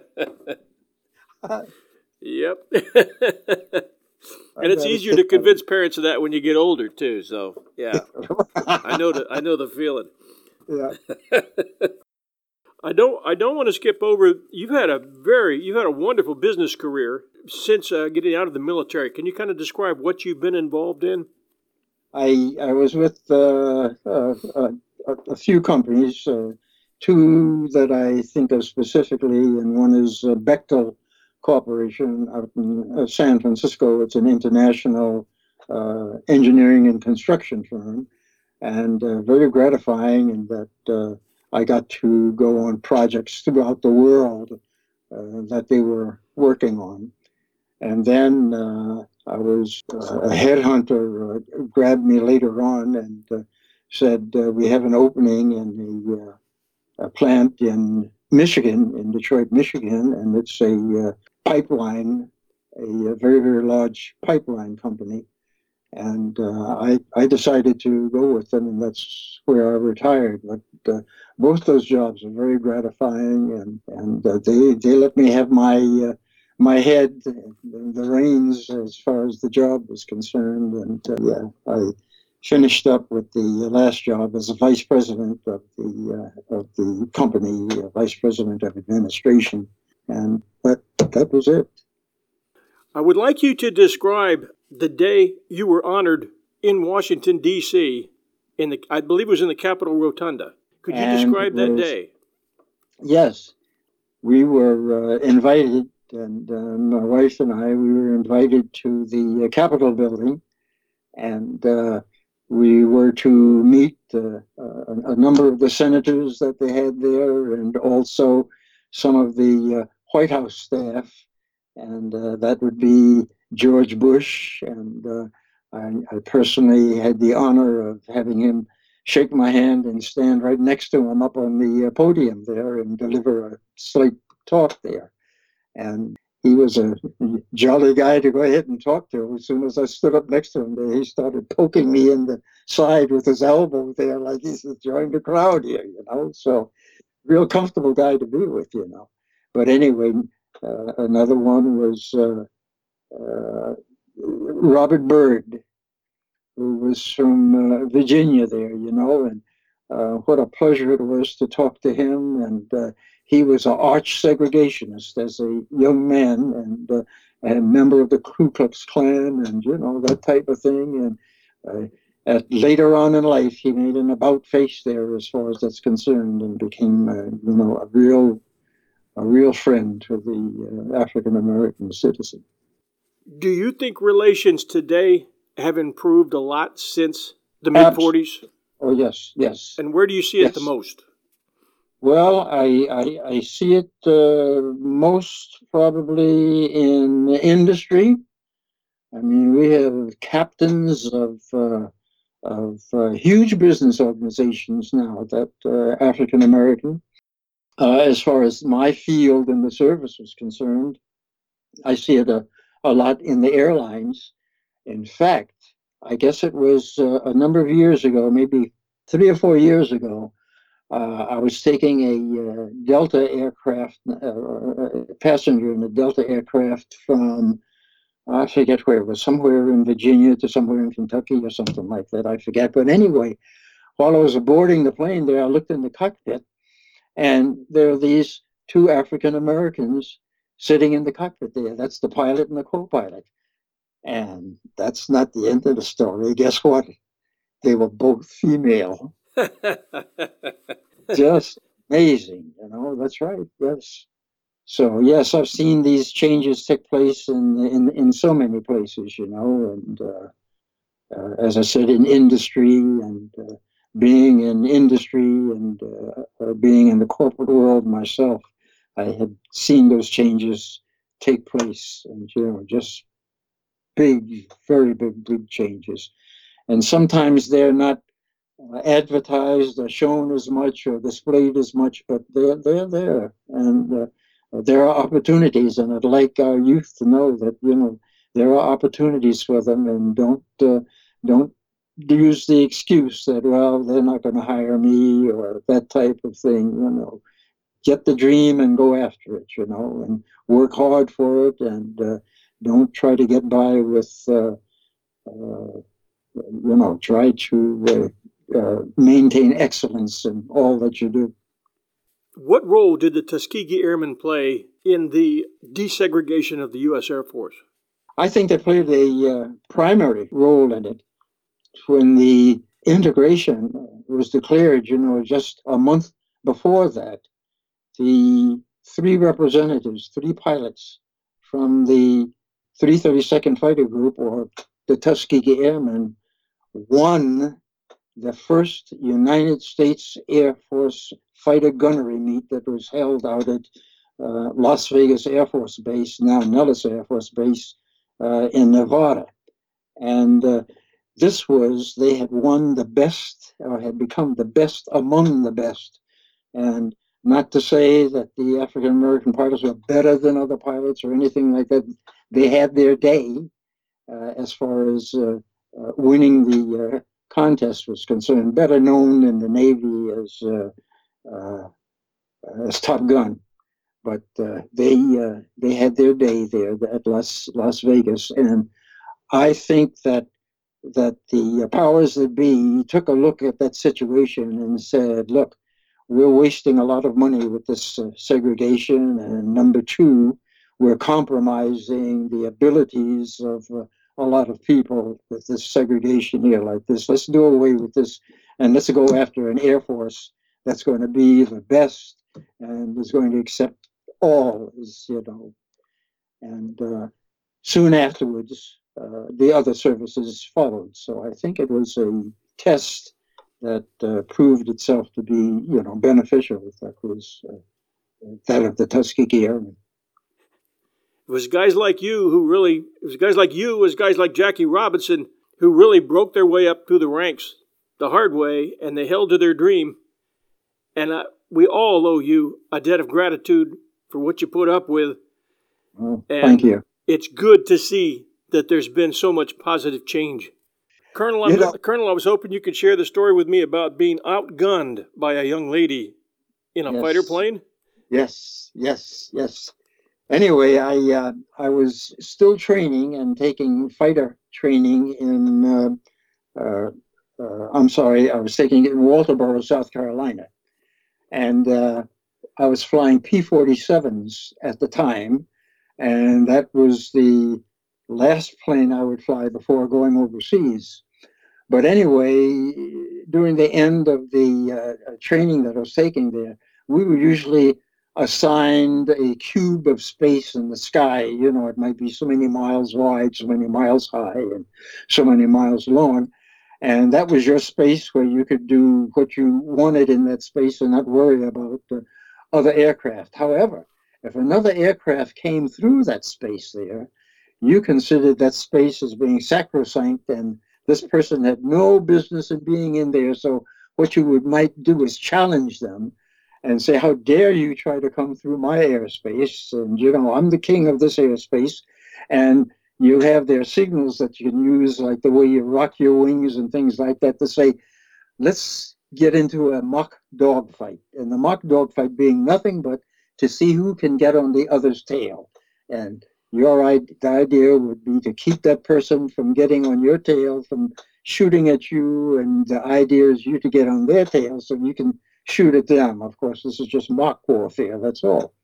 Uh,
Yep. And it's easier to convince parents of that when you get older too. So yeah, I know the I know the feeling.
Yeah.
I don't I don't want to skip over. You've had a very you've had a wonderful business career since uh, getting out of the military. Can you kind of describe what you've been involved in?
I I was with uh, uh, uh, a few companies, uh, two that I think of specifically, and one is uh, Bechtel Corporation out in uh, San Francisco. It's an international uh, engineering and construction firm, and uh, very gratifying in that uh, I got to go on projects throughout the world uh, that they were working on. And then uh, I was uh, a headhunter uh, grabbed me later on and uh, said, uh, we have an opening in the uh, a plant in Michigan, in Detroit, Michigan, and it's a uh, pipeline, a, a very, very large pipeline company. And uh, I, I decided to go with them, and that's where I retired. But uh, both those jobs are very gratifying, and, and uh, they, they let me have my uh, my head, the, the reins as far as the job was concerned. And uh, yeah, I finished up with the last job as a vice president of the uh, of the company, uh, vice president of administration, and that that was it.
I would like you to describe the day you were honored in Washington, D C, in the, I believe it was in the Capitol Rotunda. Could you
And
describe that
was-
day?
Yes, we were uh, invited, and uh, my wife and I, we were invited to the uh, Capitol building, and uh, we were to meet uh, uh, a number of the senators that they had there, and also some of the uh, White House staff, and uh, that would be George Bush, and uh, I, I personally had the honor of having him shake my hand and stand right next to him up on the uh, podium there and deliver a slight talk there. And he was a jolly guy to go ahead and talk to. As soon as I stood up next to him there, he started poking me in the side with his elbow there like he's enjoying the crowd here, you know. So real comfortable guy to be with, you know. But anyway, uh, another one was uh, uh, Robert Byrd, who was from uh, Virginia there, you know, and uh, what a pleasure it was to talk to him. And uh, he was an arch segregationist as a young man, and uh, a member of the Ku Klux Klan, and, you know, that type of thing. And uh, at, later on in life, he made an about face there as far as that's concerned, and became, uh, you know, a real, a real friend to the uh, African-American citizen.
Do you think relations today have improved a lot since the mid forties?
Oh, yes, yes.
And where do you see
yes.
it the most?
Well, I, I, I see it uh, most probably in industry. I mean, we have captains of, uh, of uh, huge business organizations now that are African-American. Uh, as far as my field in the service was concerned, I see it a, a lot in the airlines. In fact, I guess it was uh, a number of years ago, maybe three or four years ago, uh, I was taking a uh, Delta aircraft, uh, a passenger in a Delta aircraft from, I forget where it was, somewhere in Virginia to somewhere in Kentucky or something like that, I forget. But anyway, while I was boarding the plane there, I looked in the cockpit, and there are these two African Americans sitting in the cockpit there. That's the pilot and the co-pilot. And that's not the end of the story. Guess what? They were both female. Just amazing, you know. That's right. Yes. So yes, I've seen these changes take place in in, in so many places, you know. And uh, uh, as I said, in industry, and uh, being in industry, and uh, uh, being in the corporate world myself, I had seen those changes take place, and you know, just big, very big, big changes. And sometimes they're not uh, advertised or shown as much or displayed as much, but they're, they're there. And uh, there are opportunities, and I'd like our youth to know that, you know, there are opportunities for them, and don't, uh, don't use the excuse that, well, they're not going to hire me, or that type of thing, you know. Get the dream and go after it, you know, and work hard for it, and uh, don't try to get by with, uh, uh, you know, try to uh, uh, maintain excellence in all that you do.
What role did the Tuskegee Airmen play in the desegregation of the U S Air Force?
I think they played a uh, primary role in it. When the integration was declared, you know, just a month before that, the three representatives, three pilots from the three thirty-second Fighter Group, or the Tuskegee Airmen, won the first United States Air Force fighter gunnery meet that was held out at uh, Las Vegas Air Force Base, now Nellis Air Force Base, uh, in Nevada. And uh, this was, they had won the best, or had become the best among the best. And not to say that the African-American pilots were better than other pilots or anything like that. They had their day uh, as far as uh, uh, winning the uh, contest was concerned, better known in the Navy as uh, uh, as Top Gun. But uh, they uh, they had their day there at Las Las Vegas, and I think that that the powers that be took a look at that situation and said, "Look, we're wasting a lot of money with this uh, segregation, and number two, we're compromising the abilities of uh, a lot of people with this segregation here like this. Let's do away with this, and let's go after an Air Force that's going to be the best and is going to accept all, as you know. And uh, soon afterwards, uh, the other services followed. So I think it was a test that uh, proved itself to be, you know, beneficial. That was uh, that of the Tuskegee Airmen.
It was guys like you who really, it was guys like you, it was guys like Jackie Robinson who really broke their way up through the ranks the hard way, and they held to their dream. And uh, we all owe you a debt of gratitude for what you put up with.
Well, thank you.
It's good to see that there's been so much positive change. Colonel,
You know-
Colonel, I was hoping you could share the story with me about being outgunned by a young lady in a
Yes.
fighter plane.
Yes, yes, yes. Anyway, I uh, I was still training and taking fighter training in. Uh, uh, uh, I'm sorry, I was taking it in Walterboro, South Carolina, and uh, I was flying P forty-sevens at the time, and that was the last plane I would fly before going overseas. But anyway, during the end of the uh, training that I was taking there, we were usually assigned a cube of space in the sky. You know, it might be so many miles wide, so many miles high, and so many miles long. And that was your space where you could do what you wanted in that space and not worry about uh, other aircraft. However, if another aircraft came through that space there, you considered that space as being sacrosanct, and this person had no business in being in there. So what you would might do is challenge them and say, how dare you try to come through my airspace? And, you know, I'm the king of this airspace. And you have their signals that you can use, like the way you rock your wings and things like that, to say, let's get into a mock dogfight. And the mock dogfight being nothing but to see who can get on the other's tail. And your idea, the idea would be to keep that person from getting on your tail, from shooting at you, and the idea is you to get on their tail so you can shoot at them. Of course, this is just mock warfare, that's all.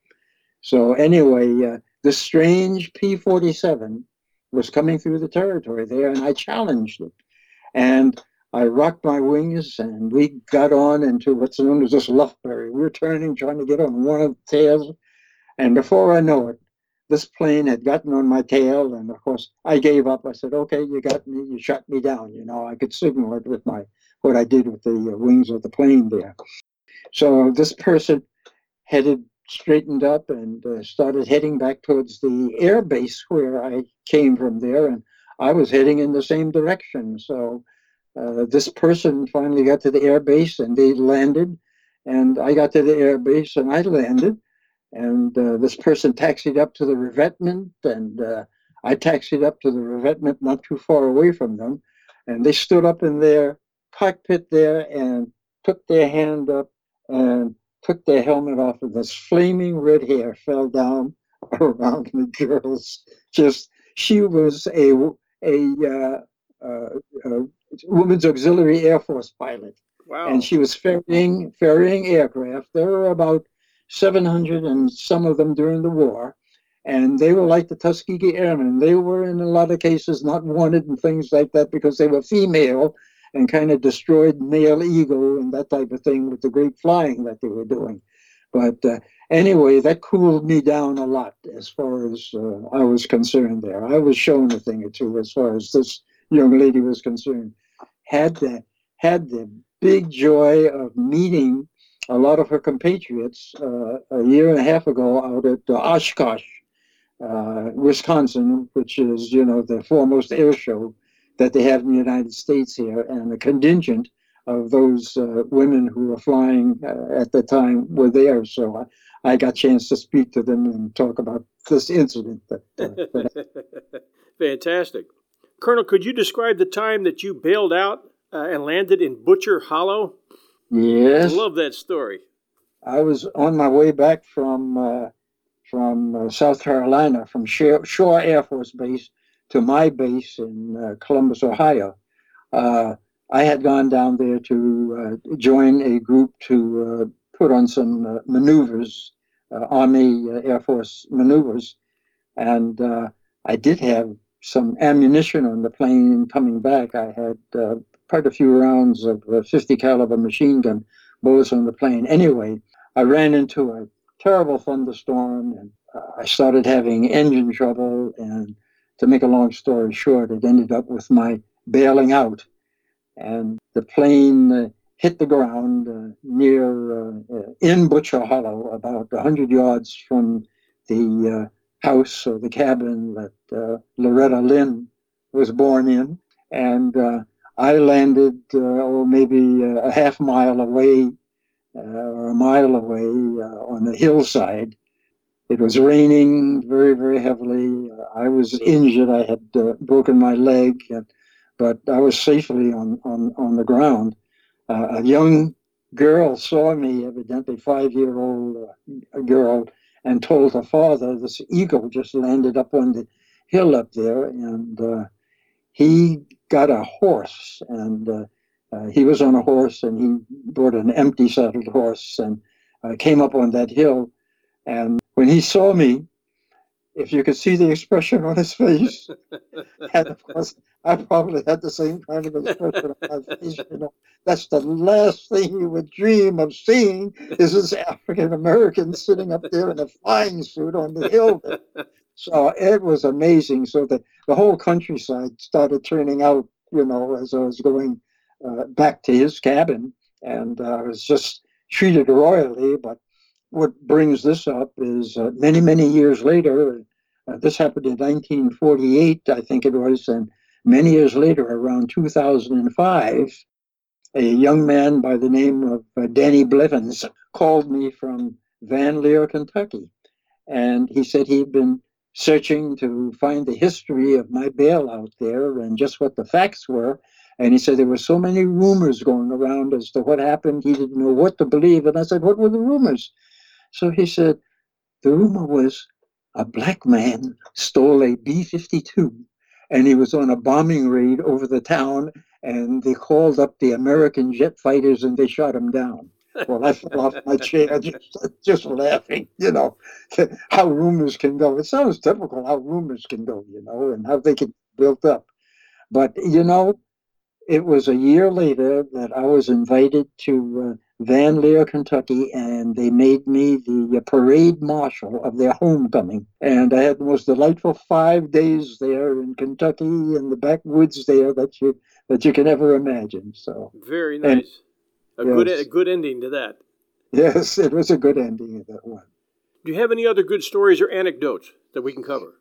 So anyway, uh, the strange P forty-seven was coming through the territory there, and I challenged it. And I rocked my wings, and we got on into what's known as this luftberry. We were turning, trying to get on one of the tails, and before I know it, this plane had gotten on my tail, and of course, I gave up. I said, okay, you got me, you shut me down. You know, I could signal it with my, what I did with the uh, wings of the plane there. So this person headed, straightened up, and uh, started heading back towards the air base where I came from there, and I was heading in the same direction. So uh, this person finally got to the air base, and they landed, and I got to the air base, and I landed. And uh, this person taxied up to the revetment, and uh, I taxied up to the revetment not too far away from them. And they stood up in their cockpit there and put their hand up and took their helmet off, and this flaming red hair fell down around the girls. Just, she was a, a, uh, uh, a Women's Auxiliary Air Force pilot.
Wow.
And she was ferrying, ferrying aircraft. There were about seven hundred and some of them during the war, and they were like the Tuskegee Airmen. They were in a lot of cases not wanted and things like that because they were female and kind of destroyed male ego and that type of thing with the great flying that they were doing. But uh, anyway, that cooled me down a lot as far as uh, I was concerned there. I was shown a thing or two as far as this young lady was concerned. Had the, had the big joy of meeting a lot of her compatriots uh, a year and a half ago out at uh, Oshkosh, uh, Wisconsin, which is, you know, the foremost air show that they have in the United States here, and a contingent of those uh, women who were flying uh, at the time were there. So I, I got a chance to speak to them and talk about this incident. That, uh, that
Fantastic. Colonel, could you describe the time that you bailed out uh, and landed in Butcher Hollow?
Yes.
I love that story.
I was on my way back from uh, from uh, South Carolina, from Shore Air Force Base to my base in uh, Columbus, Ohio. Uh, I had gone down there to uh, join a group to uh, put on some uh, maneuvers, uh, Army uh, Air Force maneuvers. And uh, I did have some ammunition on the plane coming back. I had uh, quite a few rounds of uh, fifty caliber machine gun bullets on the plane. Anyway, I ran into a terrible thunderstorm, and uh, I started having engine trouble. And to make a long story short, it ended up with my bailing out. And the plane uh, hit the ground uh, near, uh, uh, in Butcher Hollow, about one hundred yards from the uh, house or the cabin that uh, Loretta Lynn was born in. And uh, I landed, uh, oh, maybe uh, a half mile away uh, or a mile away uh, on the hillside. It was raining very, very heavily. Uh, I was injured. I had uh, broken my leg, and, but I was safely on, on, on the ground. Uh, a young girl saw me, evidently five-year-old uh, girl, and told her father, this eagle just landed up on the hill up there, and uh, he got a horse, and uh, uh, he was on a horse, and he brought an empty saddled horse and uh, came up on that hill. And when he saw me, if you could see the expression on his face, and of course, I probably had the same kind of expression on my face. You know, that's the last thing you would dream of seeing is this African American sitting up there in a flying suit on the hill. So it was amazing. So the, the whole countryside started turning out, you know, as I was going uh, back to his cabin, and uh, I was just treated royally. But what brings this up is uh, many, many years later, uh, this happened in nineteen forty-eight, I think it was, and many years later, around two thousand five, a young man by the name of uh, Danny Blevins called me from Van Lear, Kentucky. And he said he'd been searching to find the history of my bailout there and just what the facts were. And he said there were so many rumors going around as to what happened. He didn't know what to believe. And I said, what were the rumors? So he said, the rumor was a black man stole a B fifty-two, and he was on a bombing raid over the town, and they called up the American jet fighters and they shot him down. Well, I fell off my chair just, just laughing, you know, how rumors can go. It sounds typical how rumors can go, you know, and how they get built up. But, you know, it was a year later that I was invited to uh, Van Lear, Kentucky, and they made me the uh, parade marshal of their homecoming. And I had the most delightful five days there in Kentucky, in the backwoods there, that you that you can ever imagine. So
very nice. And, a yes. good a good ending to that.
Yes, it was a good ending of that one.
Do you have any other good stories or anecdotes that we can cover?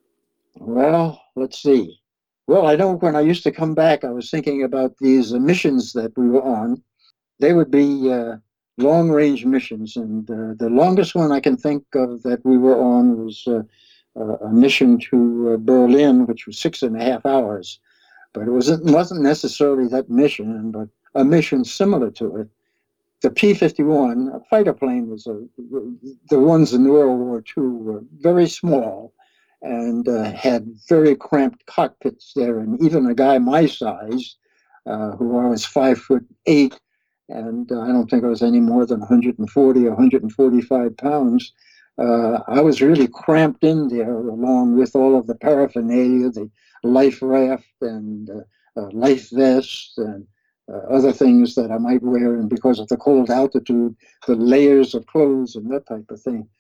Well, let's see. Well, I know when I used to come back, I was thinking about these uh, missions that we were on. They would be uh, long-range missions, and uh, the longest one I can think of that we were on was uh, uh, a mission to uh, Berlin, which was six and a half hours. But it wasn't, wasn't necessarily that mission, but a mission similar to it. The P fifty-one, a fighter plane, was a, the ones in World War Two were very small and uh, had very cramped cockpits there. And even a guy my size, uh, who I was five foot eight, and uh, I don't think I was any more than one hundred forty or one hundred forty-five pounds, uh, I was really cramped in there along with all of the paraphernalia, the life raft and uh, uh, life vest and uh, other things that I might wear, and because of the cold altitude, the layers of clothes and that type of thing.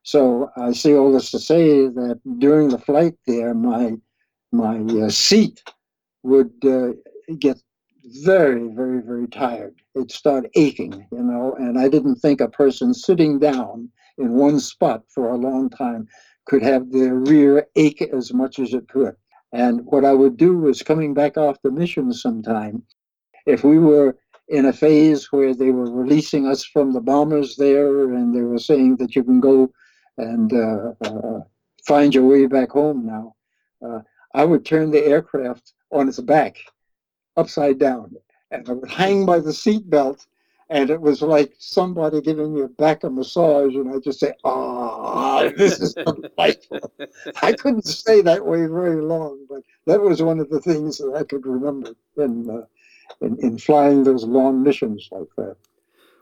So I say all this to say that during the flight there, my my uh, seat would uh, get very, very, very tired. It'd start aching, you know, and I didn't think a person sitting down in one spot for a long time could have their rear ache as much as it could. And what I would do was, coming back off the mission sometime, if we were in a phase where they were releasing us from the bombers there and they were saying that you can go and uh, uh, find your way back home now, uh, I would turn the aircraft on its back, upside down, and I would hang by the seat belt, and it was like somebody giving your back a massage, and I'd just say, "Ah, this is delightful." I couldn't stay that way very long, but that was one of the things that I could remember in uh, in, in flying those long missions like that.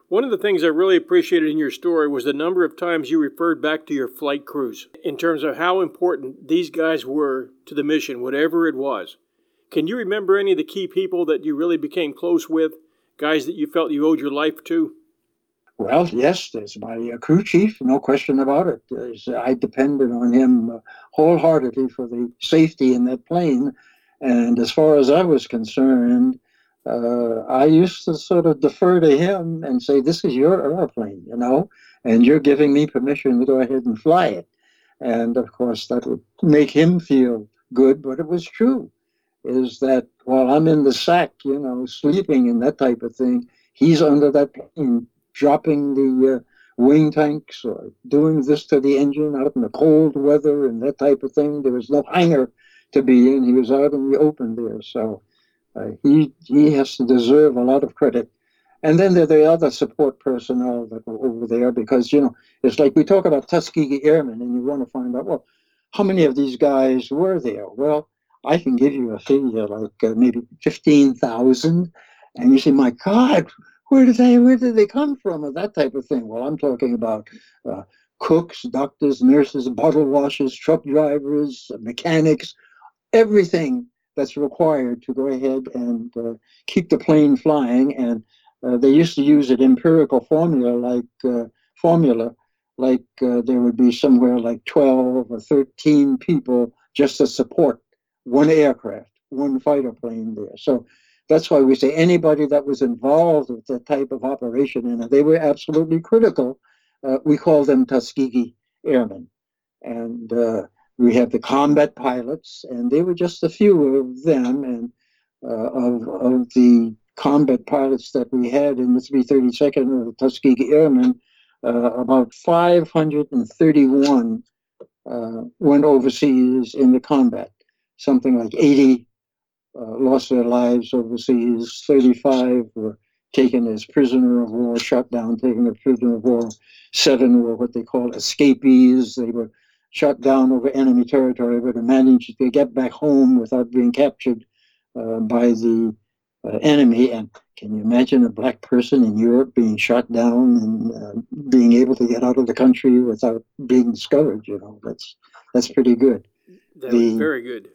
One of the things I really appreciated in your story was the number of times you referred back to your flight crews in terms of how important these guys were to the mission, whatever it was. Can you remember any of the key people that you really became close with, guys that you felt you owed your life to?
Well, yes, there's my uh, crew chief, no question about it. There's, I depended on him uh, wholeheartedly for the safety in that plane. And as far as I was concerned, uh, I used to sort of defer to him and say, this is your airplane, you know, and you're giving me permission to go ahead and fly it. And of course, that would make him feel good, but it was true, is that while I'm in the sack, you know, sleeping and that type of thing, he's under that plane, dropping the uh, wing tanks or doing this to the engine out in the cold weather and that type of thing. There was no hangar to be in. He was out in the open there. So uh, he he has to deserve a lot of credit. And then there are the other support personnel that were over there because, you know, it's like we talk about Tuskegee Airmen and you want to find out, well, how many of these guys were there? Well, I can give you a figure like uh, maybe fifteen thousand. And you say, my God, where did they where did they come from? Or that type of thing. Well, I'm talking about uh, cooks, doctors, nurses, bottle washers, truck drivers, mechanics, everything that's required to go ahead and uh, keep the plane flying. And uh, they used to use an empirical formula like uh, formula, like uh, there would be somewhere like twelve or thirteen people just to support one aircraft, one fighter plane there. So that's why we say anybody that was involved with that type of operation, and they were absolutely critical, uh, we call them Tuskegee Airmen. And uh, we have the combat pilots, and they were just a few of them. And uh, of, of the combat pilots that we had in the three thirty-second or the Tuskegee Airmen, uh, about five hundred thirty-one uh, went overseas in the combat. Something like eighty Uh, lost their lives overseas, thirty-five were taken as prisoner of war, shot down, taken as prisoner of war. Seven were what they call escapees. They were shot down over enemy territory, but managed to get back home without being captured uh, by the uh, enemy. And can you imagine a black person in Europe being shot down and uh, being able to get out of the country without being discovered? You know, that's that's pretty good.
That
the,
was very good.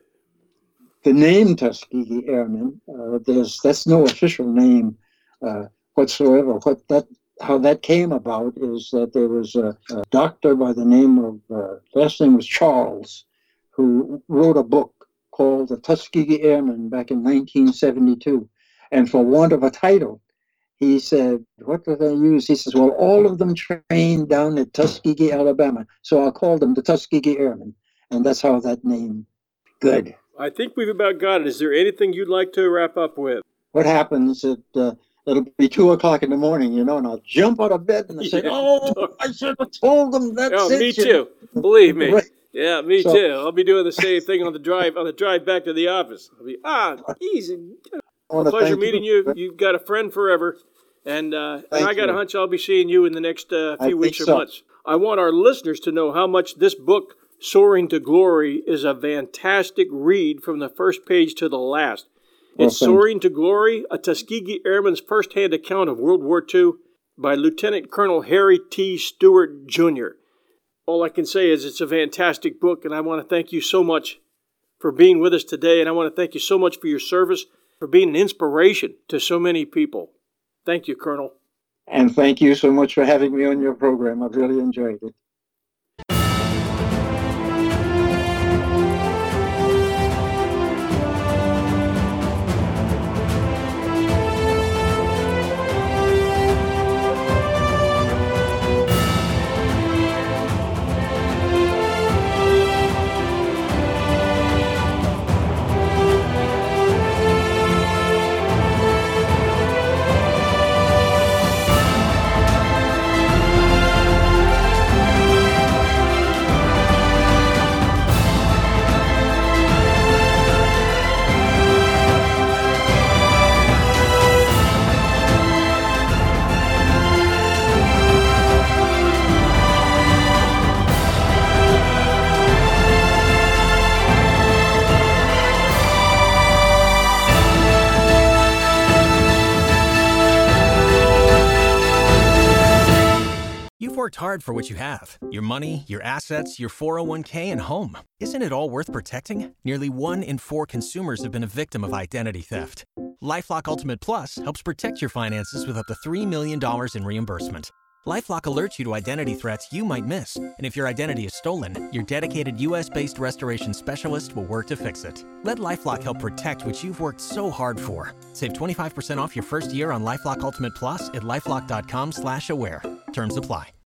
The name Tuskegee Airmen, uh, there's that's no official name uh, whatsoever. What that how that came about is that there was a, a doctor by the name of uh, last name was Charles, who wrote a book called The Tuskegee Airmen back in nineteen seventy-two, and for want of a title, he said, "What did they use?" He says, "Well, all of them trained down at Tuskegee, Alabama, so I'll call them the Tuskegee Airmen," and that's how that name. Good.
I think we've about got it. Is there anything you'd like to wrap up with?
What happens is uh, it'll be two o'clock in the morning, you know, and I'll jump out of bed and I say,
Yeah.
"Oh, I should have told them that's
Oh,
it."
me
you
too.
know.
Believe me.
Right.
Yeah, me
So-
too. I'll be doing the same thing on the drive on the drive back to the office. I'll be ah easy.
I wanna
Pleasure
thank
meeting you. You've got a friend forever, and uh, and
Thank
I got a
you.
hunch I'll be seeing you in the next uh,
I
few weeks
think
or
so.
months. I want our listeners to know how much this book, Soaring to Glory, is a fantastic read from the first page to the last.
Well,
It's
thank
Soaring to Glory, a Tuskegee Airman's first-hand account of World War Two by Lieutenant Colonel Harry T. Stewart, Junior All I can say is it's a fantastic book, and I want to thank you so much for being with us today, and I want to thank you so much for your service, for being an inspiration to so many people. Thank you, Colonel.
And thank you so much for having me on your program. I've really enjoyed it.
worked hard for what you have. Your money, your assets, your four oh one k, and home. Isn't it all worth protecting? Nearly one in four consumers have been a victim of identity theft. LifeLock Ultimate Plus helps protect your finances with up to three million dollars in reimbursement. LifeLock alerts you to identity threats you might miss. And if your identity is stolen, your dedicated U S based restoration specialist will work to fix it. Let LifeLock help protect what you've worked so hard for. Save twenty-five percent off your first year on LifeLock Ultimate Plus at LifeLock.com slash aware. Terms apply.